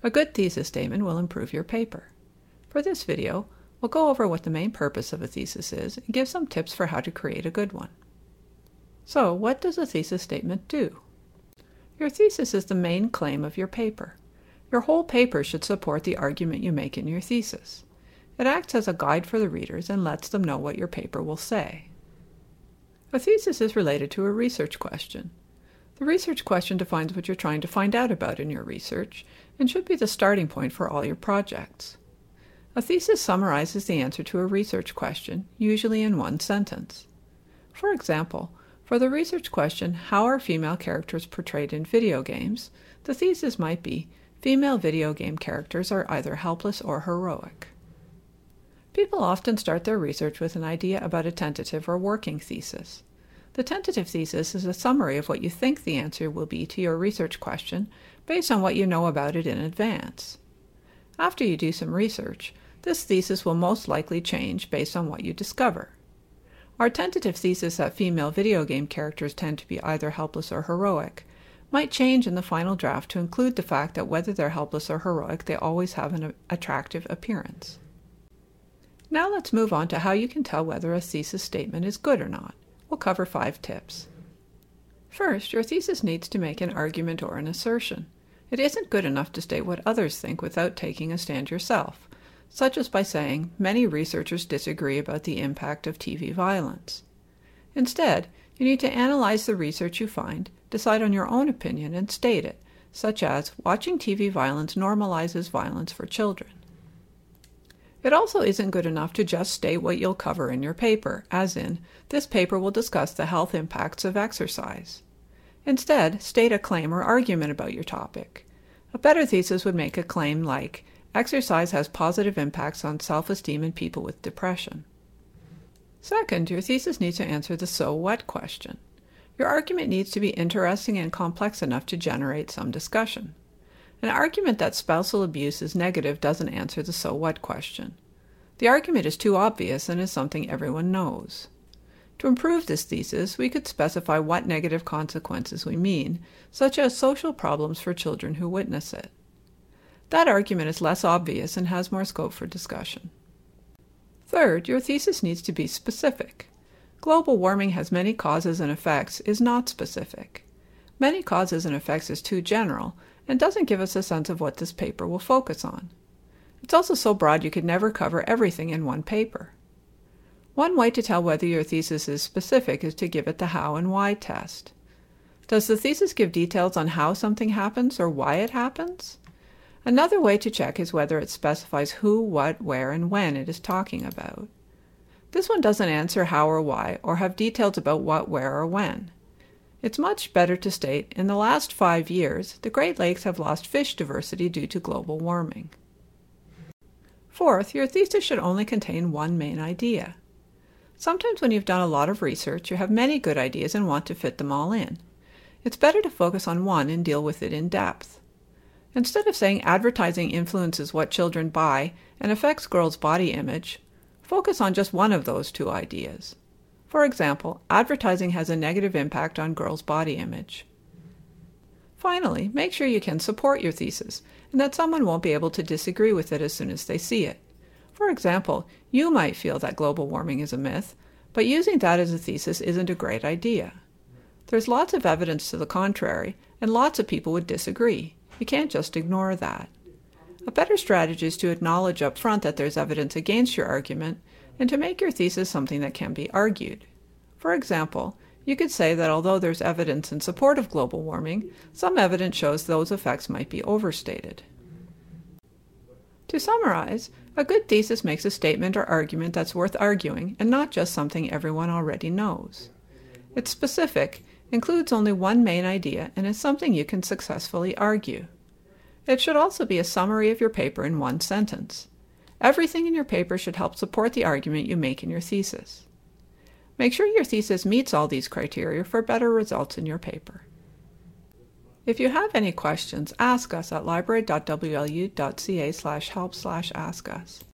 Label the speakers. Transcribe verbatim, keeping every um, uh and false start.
Speaker 1: A good thesis statement will improve your paper. For this video, we'll go over what the main purpose of a thesis is and give some tips for how to create a good one. So, what does a thesis statement do? Your thesis is the main claim of your paper. Your whole paper should support the argument you make in your thesis. It acts as a guide for the readers and lets them know what your paper will say. A thesis is related to a research question. The research question defines what you're trying to find out about in your research and should be the starting point for all your projects. A thesis summarizes the answer to a research question, usually in one sentence. For example, for the research question, how are female characters portrayed in video games, the thesis might be, female video game characters are either helpless or heroic. People often start their research with an idea about a tentative or working thesis. The tentative thesis is a summary of what you think the answer will be to your research question based on what you know about it in advance. After you do some research, this thesis will most likely change based on what you discover. Our tentative thesis that female video game characters tend to be either helpless or heroic might change in the final draft to include the fact that whether they're helpless or heroic, they always have an attractive appearance. Now let's move on to how you can tell whether a thesis statement is good or not. We'll cover five tips. First, your thesis needs to make an argument or an assertion. It isn't good enough to state what others think without taking a stand yourself, such as by saying, many researchers disagree about the impact of T V violence. Instead, you need to analyze the research you find, decide on your own opinion, and state it, such as, watching T V violence normalizes violence for children. It also isn't good enough to just state what you'll cover in your paper, as in, this paper will discuss the health impacts of exercise. Instead, state a claim or argument about your topic. A better thesis would make a claim like, exercise has positive impacts on self-esteem in people with depression. Second, your thesis needs to answer the so what question. Your argument needs to be interesting and complex enough to generate some discussion. An argument that spousal abuse is negative doesn't answer the so what question. The argument is too obvious and is something everyone knows. To improve this thesis, we could specify what negative consequences we mean, such as social problems for children who witness it. That argument is less obvious and has more scope for discussion. Third, your thesis needs to be specific. Global warming has many causes and effects is not specific. Many causes and effects is too general and doesn't give us a sense of what this paper will focus on. It's also so broad you could never cover everything in one paper. One way to tell whether your thesis is specific is to give it the how and why test. Does the thesis give details on how something happens or why it happens? Another way to check is whether it specifies who, what, where, and when it is talking about. This one doesn't answer how or why or have details about what, where, or when. It's much better to state, in the last five years, the Great Lakes have lost fish diversity due to global warming. Fourth, your thesis should only contain one main idea. Sometimes when you've done a lot of research, you have many good ideas and want to fit them all in. It's better to focus on one and deal with it in depth. Instead of saying advertising influences what children buy and affects girls' body image, focus on just one of those two ideas. For example, advertising has a negative impact on girls' body image. Finally, make sure you can support your thesis and that someone won't be able to disagree with it as soon as they see it. For example, you might feel that global warming is a myth, but using that as a thesis isn't a great idea. There's lots of evidence to the contrary, and lots of people would disagree. You can't just ignore that. A better strategy is to acknowledge up front that there's evidence against your argument and to make your thesis something that can be argued. For example, you could say that although there's evidence in support of global warming, some evidence shows those effects might be overstated. To summarize, a good thesis makes a statement or argument that's worth arguing and not just something everyone already knows. It's specific, includes only one main idea, and is something you can successfully argue. It should also be a summary of your paper in one sentence. Everything in your paper should help support the argument you make in your thesis. Make sure your thesis meets all these criteria for better results in your paper. If you have any questions, ask us at library dot w l u dot c a slash help slash ask us.